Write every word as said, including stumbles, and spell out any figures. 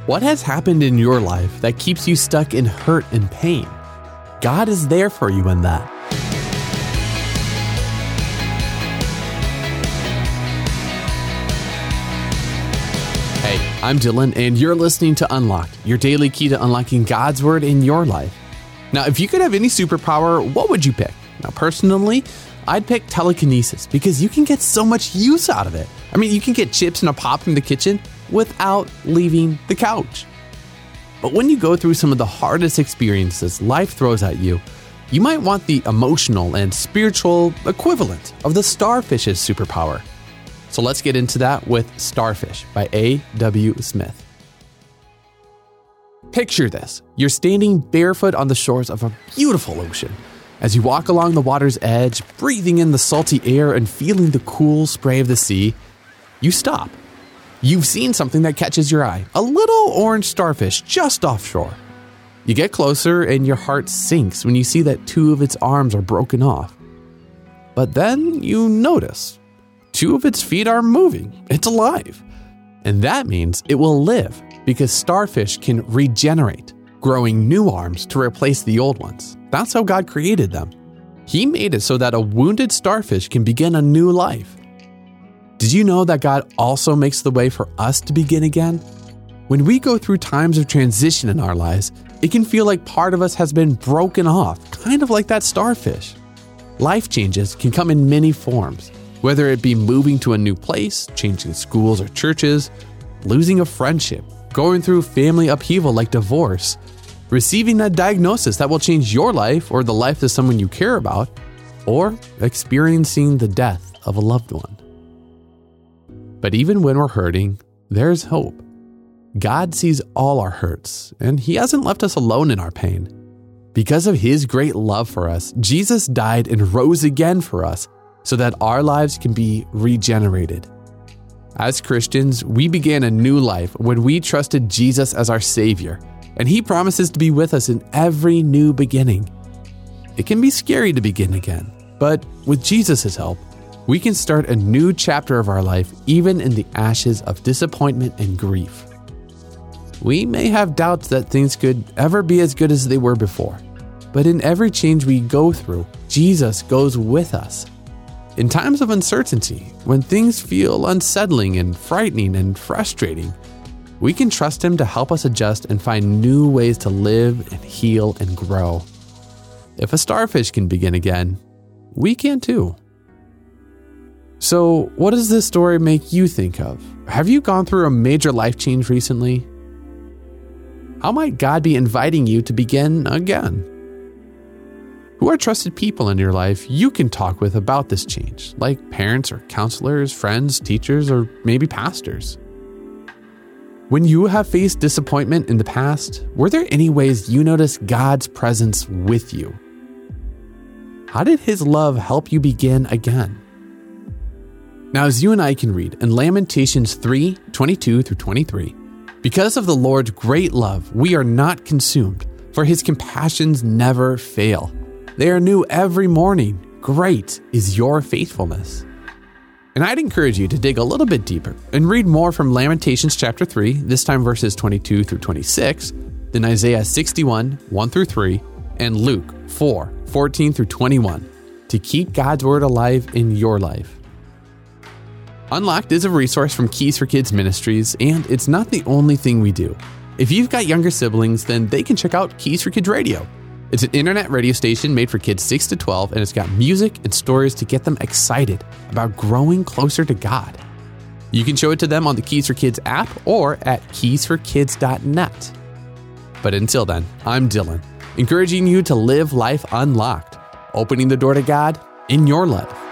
What has happened in your life that keeps you stuck in hurt and pain? God is there for you in that. Hey, I'm Dylan, and you're listening to Unlocked, your daily key to unlocking God's Word in your life. Now, if you could have any superpower, what would you pick? Now, personally, I'd pick telekinesis because you can get so much use out of it. I mean, you can get chips in a pop from the kitchen without leaving the couch. But when you go through some of the hardest experiences life throws at you, you might want the emotional and spiritual equivalent of the starfish's superpower. So let's get into that with Starfish by A W Smith. Picture this. You're standing barefoot on the shores of a beautiful ocean. As you walk along the water's edge, breathing in the salty air and feeling the cool spray of the sea, you stop. You've seen something that catches your eye, a little orange starfish just offshore. You get closer and your heart sinks when you see that two of its arms are broken off. But then you notice two of its feet are moving. It's alive. And that means it will live because starfish can regenerate, growing new arms to replace the old ones. That's how God created them. He made it so that a wounded starfish can begin a new life. Did you know that God also makes the way for us to begin again? When we go through times of transition in our lives, it can feel like part of us has been broken off, kind of like that starfish. Life changes can come in many forms, whether it be moving to a new place, changing schools or churches, losing a friendship, going through family upheaval like divorce, receiving a diagnosis that will change your life or the life of someone you care about, or experiencing the death of a loved one. But even when we're hurting, there's hope. God sees all our hurts, and He hasn't left us alone in our pain. Because of His great love for us, Jesus died and rose again for us so that our lives can be regenerated. As Christians, we began a new life when we trusted Jesus as our Savior, and He promises to be with us in every new beginning. It can be scary to begin again, but with Jesus' help, we can start a new chapter of our life even in the ashes of disappointment and grief. We may have doubts that things could ever be as good as they were before, but in every change we go through, Jesus goes with us. In times of uncertainty, when things feel unsettling and frightening and frustrating, we can trust Him to help us adjust and find new ways to live and heal and grow. If a starfish can begin again, we can too. So, what does this story make you think of? Have you gone through a major life change recently? How might God be inviting you to begin again? Who are trusted people in your life you can talk with about this change, like parents or counselors, friends, teachers, or maybe pastors? When you have faced disappointment in the past, were there any ways you noticed God's presence with you? How did His love help you begin again? Now, as you and I can read in Lamentations three, twenty-two through twenty-three, because of the Lord's great love, we are not consumed, for His compassions never fail. They are new every morning. Great is your faithfulness. And I'd encourage you to dig a little bit deeper and read more from Lamentations chapter three, this time verses twenty-two through twenty-six, then Isaiah sixty-one, one through three, and Luke four, fourteen through twenty-one, to keep God's Word alive in your life. Unlocked is a resource from Keys for Kids Ministries, and it's not the only thing we do. If you've got younger siblings, then they can check out Keys for Kids Radio. It's an internet radio station made for kids six to twelve, and it's got music and stories to get them excited about growing closer to God. You can show it to them on the Keys for Kids app or at keys for kids dot net. But until then, I'm Dylan, encouraging you to live life unlocked, opening the door to God in your life.